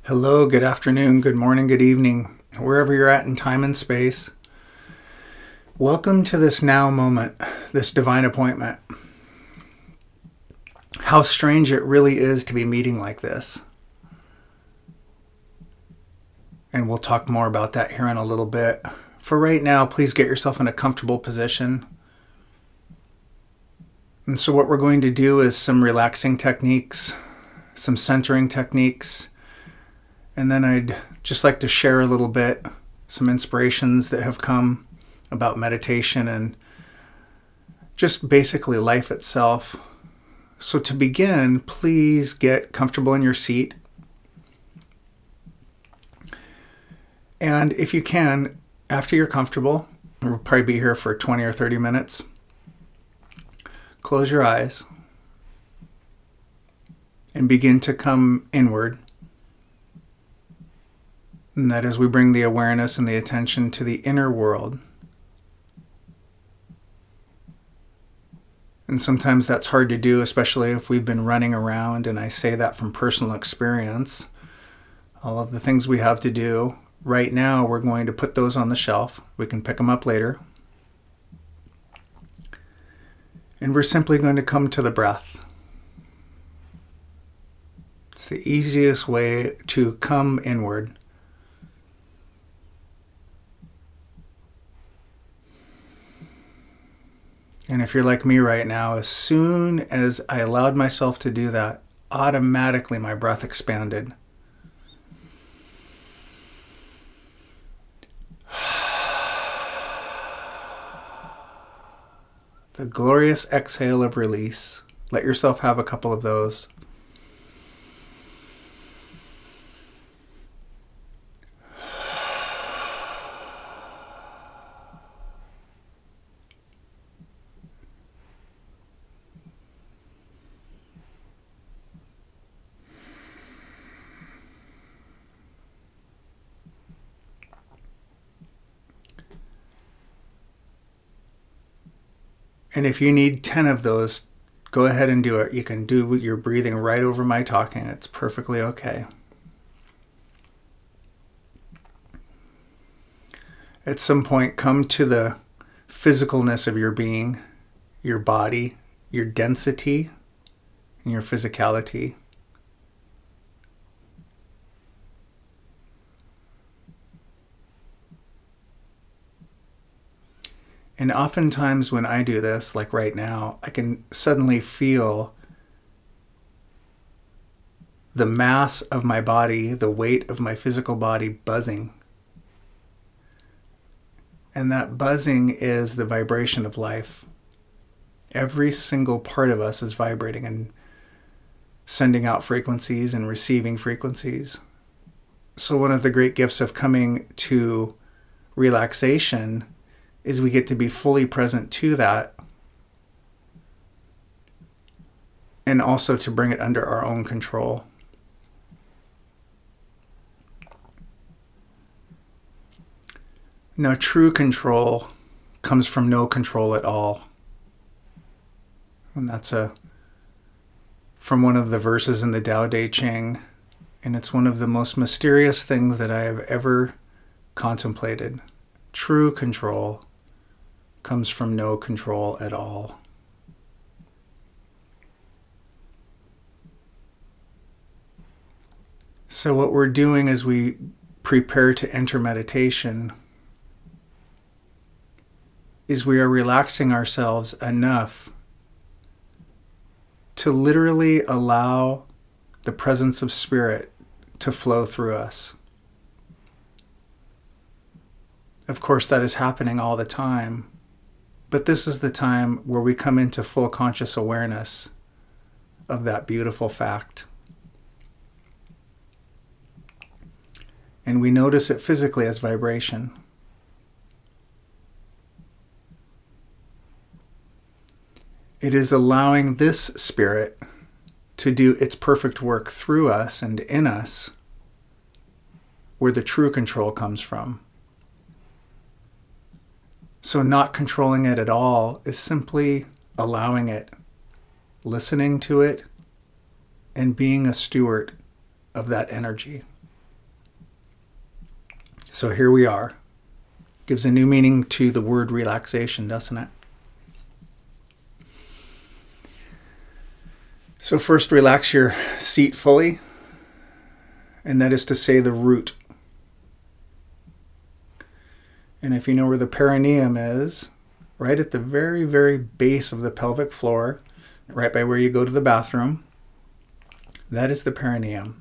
Hello, good afternoon, good morning, good evening, wherever you're at in time and space. Welcome to this now moment, this divine appointment. How strange it really is to be meeting like this. And we'll talk more about that here in a little bit. For right now, please get yourself in a comfortable position. And so what we're going to do is some relaxing techniques, some centering techniques. And then I'd just like to share a little bit, some inspirations that have come about meditation and just basically life itself. So to begin, please get comfortable in your seat. And if you can, after you're comfortable, we'll probably be here for 20 or 30 minutes, close your eyes and begin to come inward. And that as we bring the awareness and the attention to the inner world. And sometimes that's hard to do, especially if we've been running around, and I say that from personal experience. All of the things we have to do. Right now, we're going to put those on the shelf. We can pick them up later. And we're simply going to come to the breath. It's the easiest way to come inward. And if you're like me right now, as soon as I allowed myself to do that, automatically my breath expanded. The glorious exhale of release. Let yourself have a couple of those. And if you need 10 of those, go ahead and do it. You can do your breathing right over my talking. It's perfectly okay. At some point, come to the physicalness of your being, your body, your density, and your physicality. And oftentimes when I do this, like right now, I can suddenly feel the mass of my body, the weight of my physical body buzzing. And that buzzing is the vibration of life. Every single part of us is vibrating and sending out frequencies and receiving frequencies. So one of the great gifts of coming to relaxation is we get to be fully present to that, and also to bring it under our own control. Now, true control comes from no control at all. And that's from one of the verses in the Tao Te Ching, and it's one of the most mysterious things that I have ever contemplated. True control comes from no control at all. So what we're doing as we prepare to enter meditation is we are relaxing ourselves enough to literally allow the presence of spirit to flow through us. Of course, that is happening all the time. But this is the time where we come into full conscious awareness of that beautiful fact. And we notice it physically as vibration. It is allowing this spirit to do its perfect work through us and in us, where the true control comes from. So not controlling it at all is simply allowing it, listening to it, and being a steward of that energy. So here we are. Gives a new meaning to the word relaxation, doesn't it? So first, relax your seat fully, and that is to say the root. And if you know where the perineum is, right at the very, very base of the pelvic floor, right by where you go to the bathroom, that is the perineum.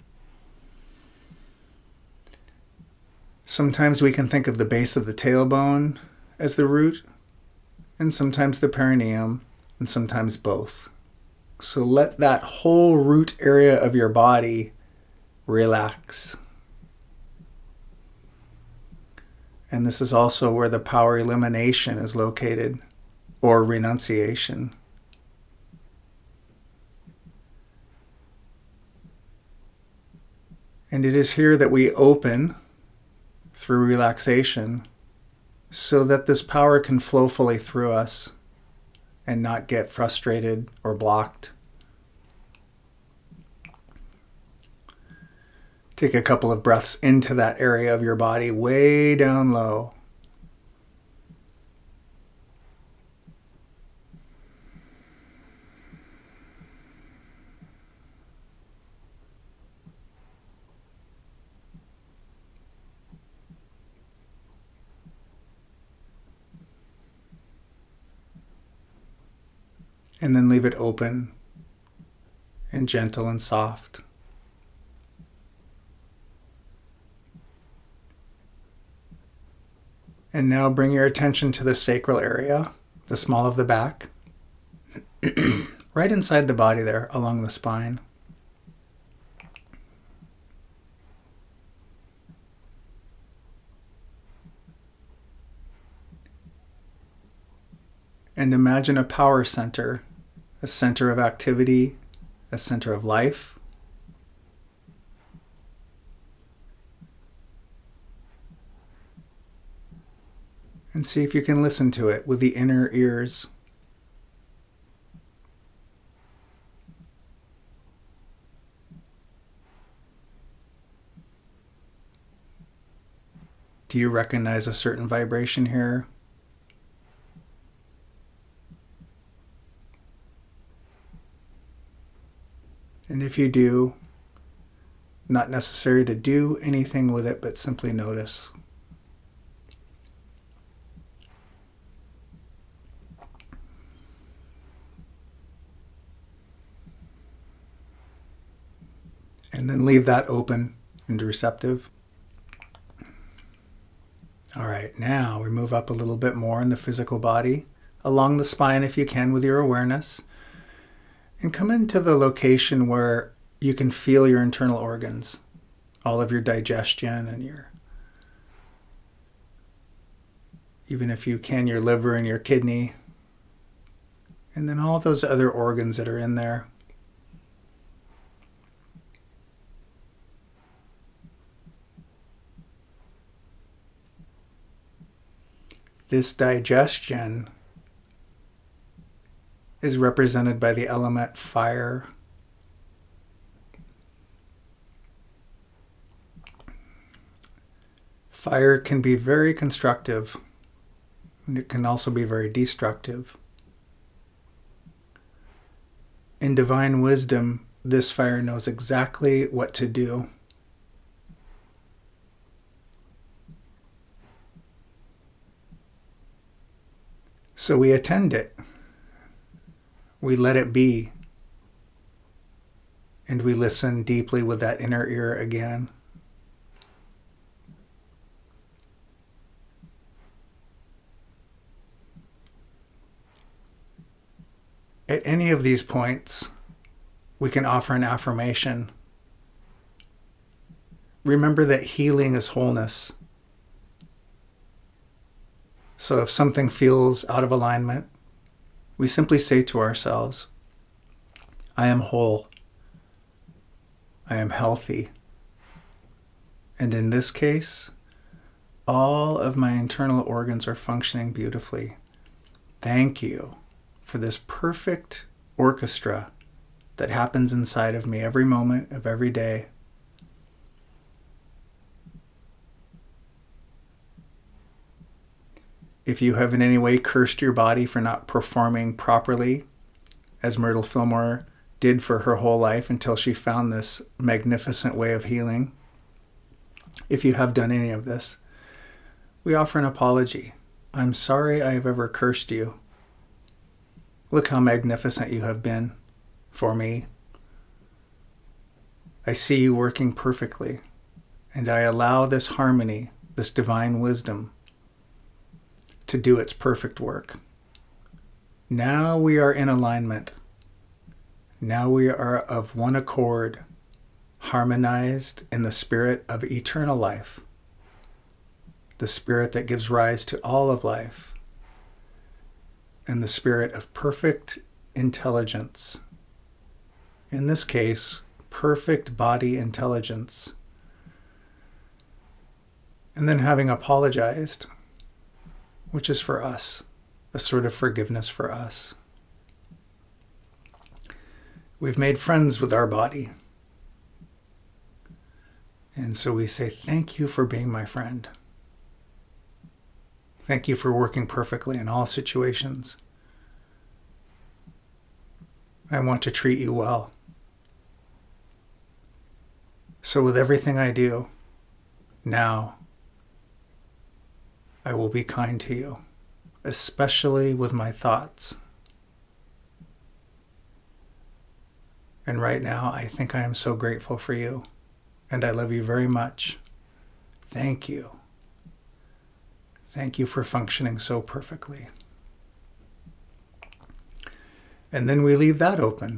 Sometimes we can think of the base of the tailbone as the root, and sometimes the perineum, and sometimes both. So let that whole root area of your body relax. And this is also where the power elimination is located, or renunciation. And it is here that we open through relaxation so that this power can flow fully through us and not get frustrated or blocked. Take a couple of breaths into that area of your body, way down low. And then leave it open and gentle and soft. And now bring your attention to the sacral area, the small of the back, right inside the body there, along the spine. And imagine a power center, a center of activity, a center of life. And see if you can listen to it with the inner ears. Do you recognize a certain vibration here? And if you do, not necessary to do anything with it, but simply notice. And then leave that open and receptive. All right, now we move up a little bit more in the physical body, along the spine if you can with your awareness, and come into the location where you can feel your internal organs, all of your digestion and even if you can, your liver and your kidney, and then all those other organs that are in there. This digestion is represented by the element fire. Fire can be very constructive, and it can also be very destructive. In divine wisdom, this fire knows exactly what to do. So we attend it. We let it be. And we listen deeply with that inner ear again. At any of these points, we can offer an affirmation. Remember that healing is wholeness. So if something feels out of alignment, we simply say to ourselves, I am whole. I am healthy. And in this case, all of my internal organs are functioning beautifully. Thank you for this perfect orchestra that happens inside of me every moment of every day. If you have in any way cursed your body for not performing properly, as Myrtle Fillmore did for her whole life until she found this magnificent way of healing, if you have done any of this, we offer an apology. I'm sorry I have ever cursed you. Look how magnificent you have been for me. I see you working perfectly, and I allow this harmony, this divine wisdom, to do its perfect work. Now we are in alignment. Now we are of one accord, harmonized in the spirit of eternal life, the spirit that gives rise to all of life, and the spirit of perfect intelligence. In this case, perfect body intelligence. And then having apologized, which is for us, a sort of forgiveness for us. We've made friends with our body. And so we say, thank you for being my friend. Thank you for working perfectly in all situations. I want to treat you well. So with everything I do, now, I will be kind to you, especially with my thoughts. And right now, I think I am so grateful for you, and I love you very much. Thank you. Thank you for functioning so perfectly. And then we leave that open.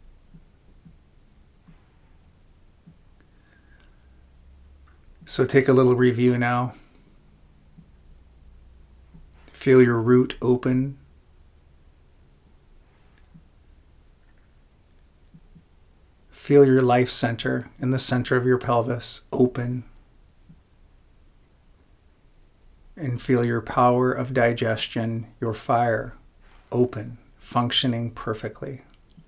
So take a little review now. Feel your root open. Feel your life center in the center of your pelvis open. And feel your power of digestion, your fire, open, functioning perfectly.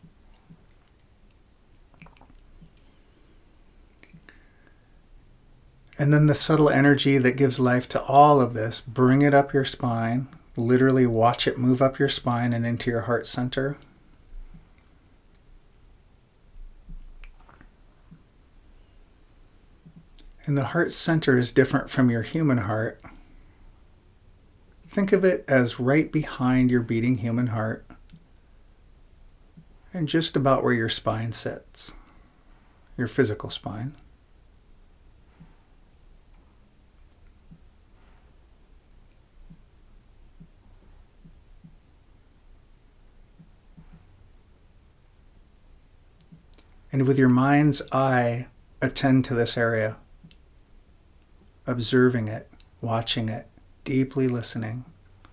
And then the subtle energy that gives life to all of this, bring it up your spine. Literally watch it move up your spine and into your heart center. And the heart center is different from your human heart. Think of it as right behind your beating human heart and just about where your spine sits, your physical spine. And with your mind's eye, attend to this area, observing it, watching it, deeply listening.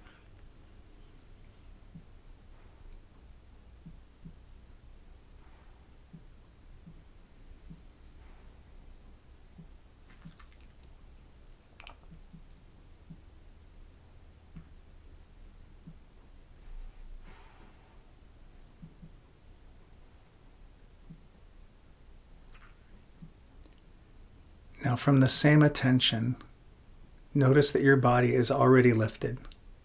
Now, from the same attention, notice that your body is already lifted,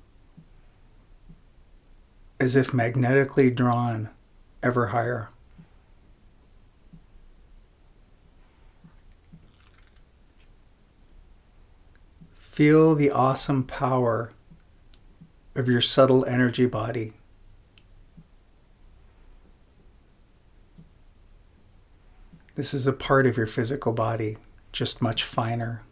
as if magnetically drawn ever higher. Feel the awesome power of your subtle energy body. This is a part of your physical body, just much finer.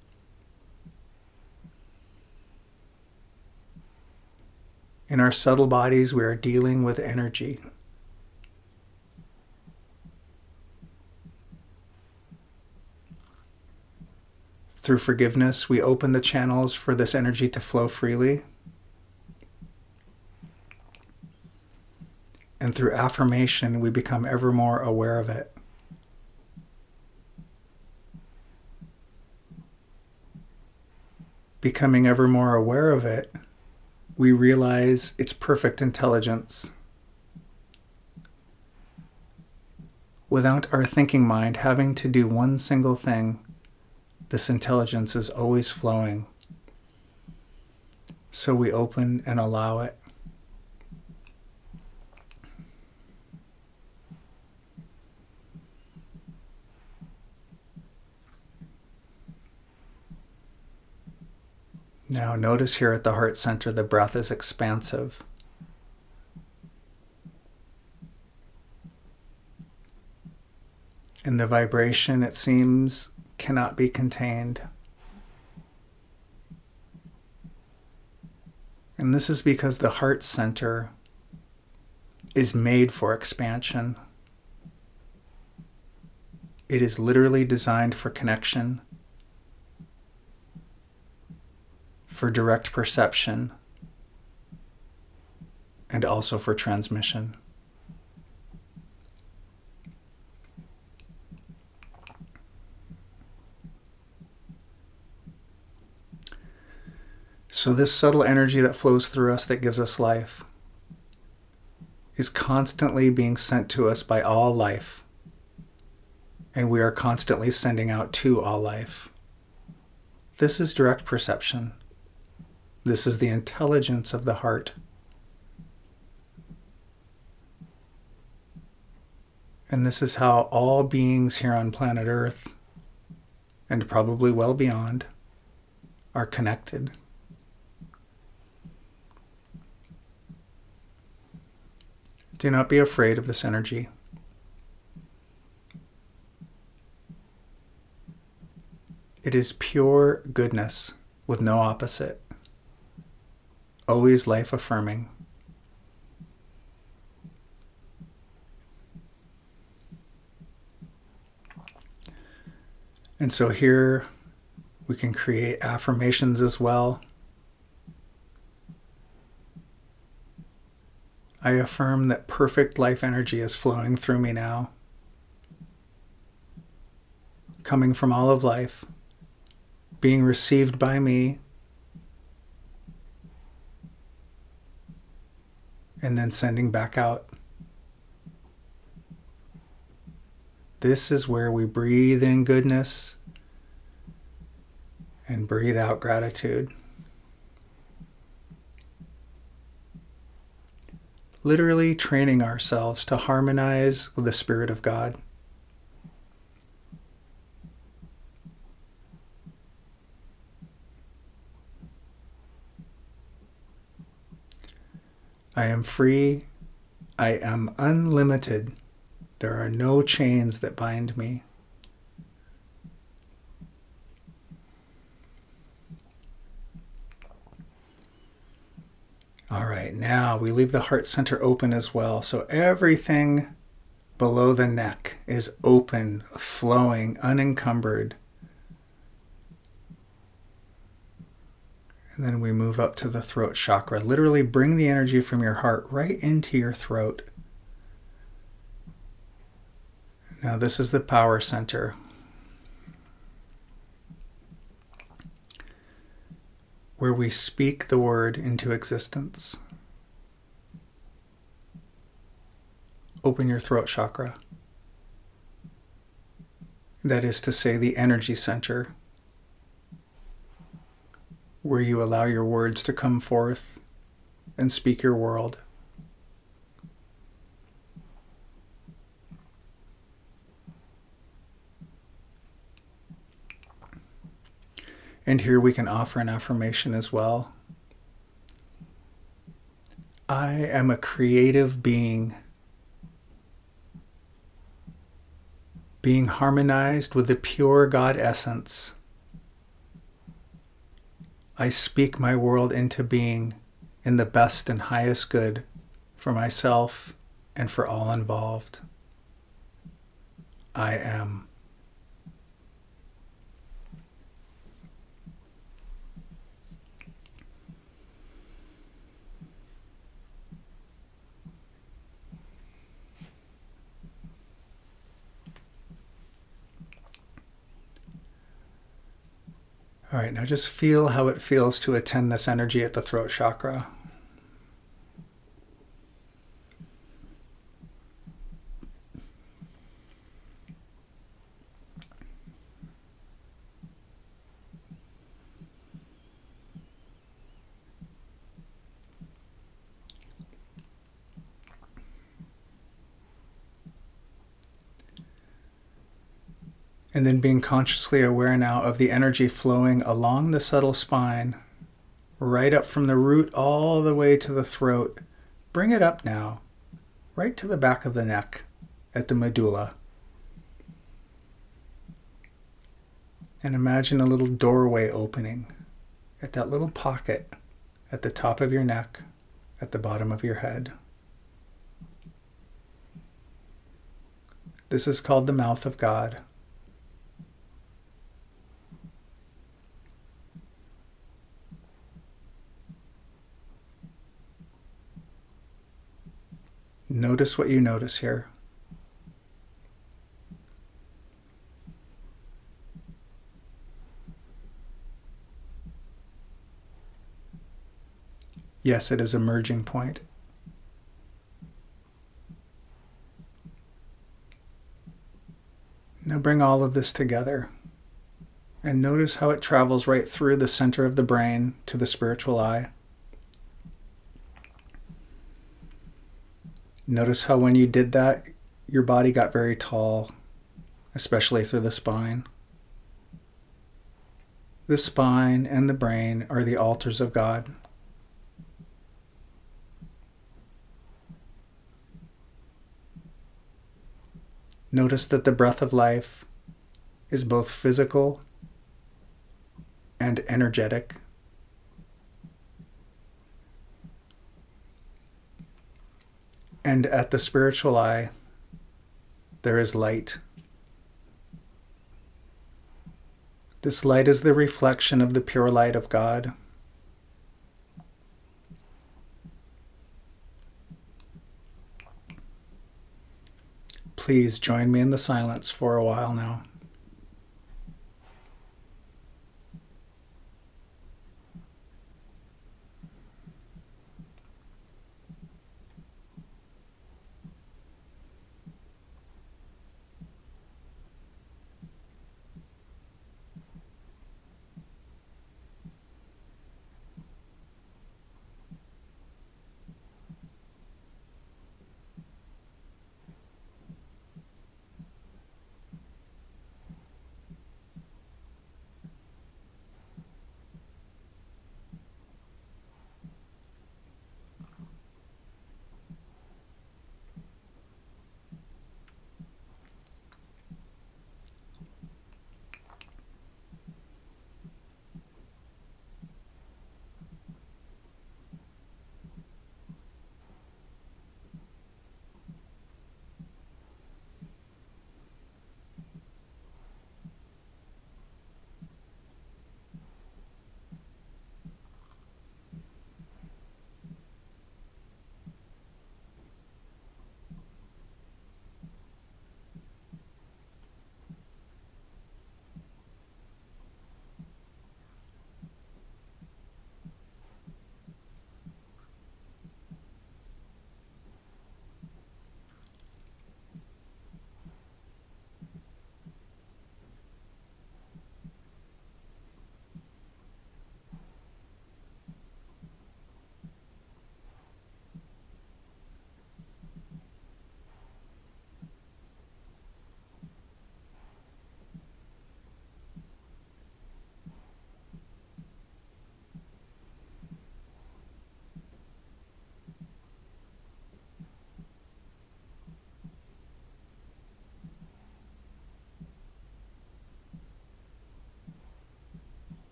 In our subtle bodies, we are dealing with energy. Through forgiveness, we open the channels for this energy to flow freely. And through affirmation, we become ever more aware of it. Becoming ever more aware of it, we realize its perfect intelligence. Without our thinking mind having to do one single thing, this intelligence is always flowing. So we open and allow it. Now notice here at the heart center, the breath is expansive. And the vibration, it seems, cannot be contained. And this is because the heart center is made for expansion. It is literally designed for connection, for direct perception, and also for transmission. So this subtle energy that flows through us that gives us life is constantly being sent to us by all life. And we are constantly sending out to all life. This is direct perception. This is the intelligence of the heart. And this is how all beings here on planet Earth, and probably well beyond, are connected. Do not be afraid of this energy. It is pure goodness with no opposite. Always life affirming. And so here we can create affirmations as well. I affirm that perfect life energy is flowing through me now, coming from all of life, being received by me, and then sending back out. This is where we breathe in goodness and breathe out gratitude. Literally training ourselves to harmonize with the Spirit of God. I am free. I am unlimited. There are no chains that bind me. All right, now we leave the heart center open as well. So everything below the neck is open, flowing, unencumbered. And then we move up to the throat chakra. Literally bring the energy from your heart right into your throat. Now this is the power center. Where we speak the word into existence. Open your throat chakra. That is to say, the energy center, where you allow your words to come forth and speak your world. And here we can offer an affirmation as well. I am a creative being harmonized with the pure God essence. I speak my world into being in the best and highest good for myself and for all involved. I am. All right, now just feel how it feels to attend this energy at the throat chakra. And then being consciously aware now of the energy flowing along the subtle spine, right up from the root all the way to the throat. Bring it up now, right to the back of the neck, at the medulla. And imagine a little doorway opening at that little pocket at the top of your neck, at the bottom of your head. This is called the mouth of God. Notice what you notice here. Yes, it is a merging point. Now bring all of this together and notice how it travels right through the center of the brain to the spiritual eye. Notice how when you did that, your body got very tall, especially through the spine. The spine and the brain are the altars of God. Notice that the breath of life is both physical and energetic. And at the spiritual eye, there is light. This light is the reflection of the pure light of God. Please join me in the silence for a while now.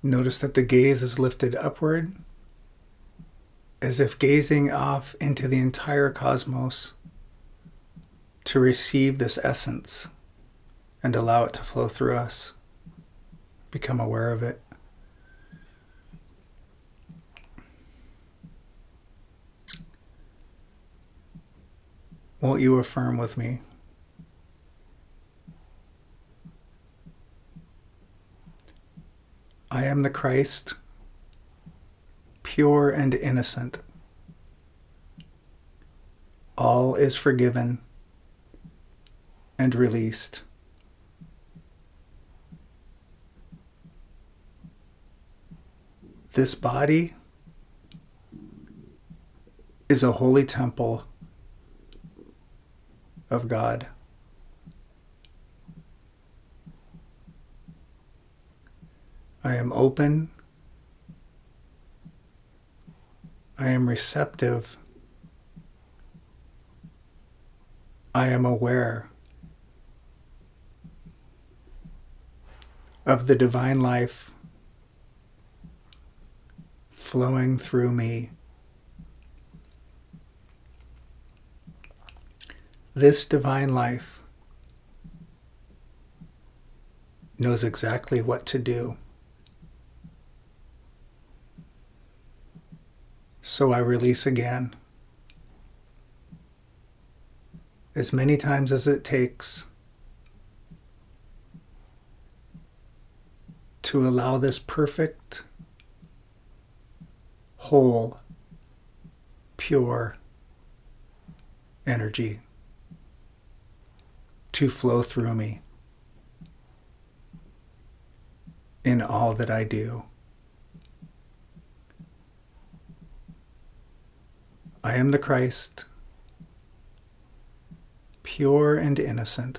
Notice that the gaze is lifted upward, as if gazing off into the entire cosmos to receive this essence and allow it to flow through us. Become aware of it. Won't you affirm with me? I am the Christ, pure and innocent. All is forgiven and released. This body is a holy temple of God. I am open. I am receptive. I am aware of the divine life flowing through me. This divine life knows exactly what to do. So I release again, as many times as it takes to allow this perfect, whole, pure energy to flow through me in all that I do. I am the Christ, pure and innocent.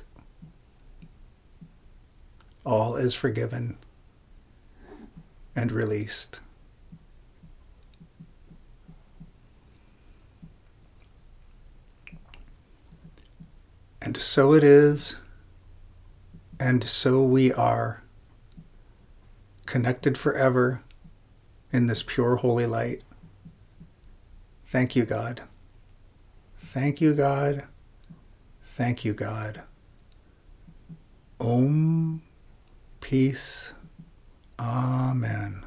All is forgiven and released. And so it is, and so we are, connected forever in this pure holy light. Thank you, God. Thank you, God. Thank you, God. Om. Peace. Amen.